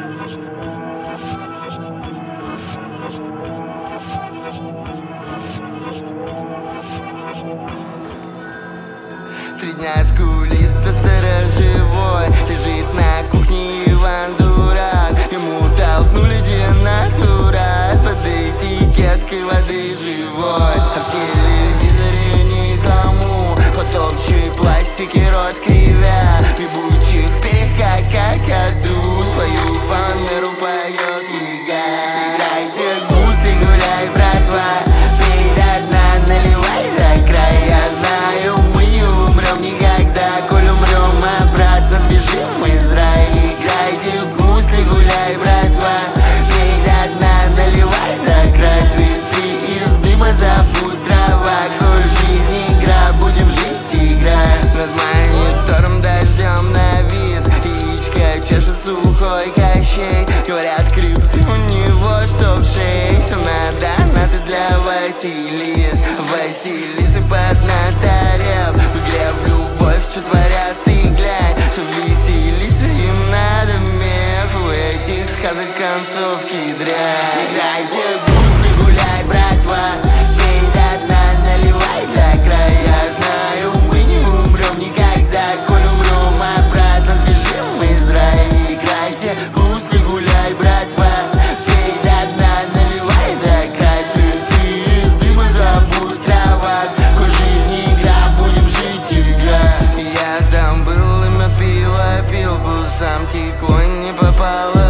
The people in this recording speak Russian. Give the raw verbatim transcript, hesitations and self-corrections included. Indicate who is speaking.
Speaker 1: Три дня скулит по-сторожевой, лежит на кухне Иван Дурак. Ему толкнули денатурат под этикеткой воды живой. А в телевизоре никому потолще пластики рот кривя. В ебучих перьях какаду свою фанеру поет яга. Играйте гусли, гуляй, братва, пей до дна, наливай до края. Знаю, мы не умрем никогда, коль умрем, обратно сбежим из рая. Играйте гусли, гуляй, братва, пей до дна, наливай до края. Цветы из дыма, забудь трава, коль жизнь игра, будем жить, играя. Над монитором дождем навис, яичко чешет сухой Кощей. Говорят, крипты у него, что в шее. Все надо, надо для Василис. Василисы поднаторев, в игре в любовь, что творят, ты глянь. Чтоб веселиться им надо меф, у этих сказок концовки дрянь. Играйте гусли, гуляй, братва, пей до дна, наливай до края. Знаю, мы не умрем никогда, коль умрем, обратно сбежим из рая. Играйте гусли, гуляй, братва, пей до дна, наливай до края. Цветы из дыма, забудь трава, коль жизнь игра, будем жить, игра. Я там был и мед пиво пил, по усам текло, не попало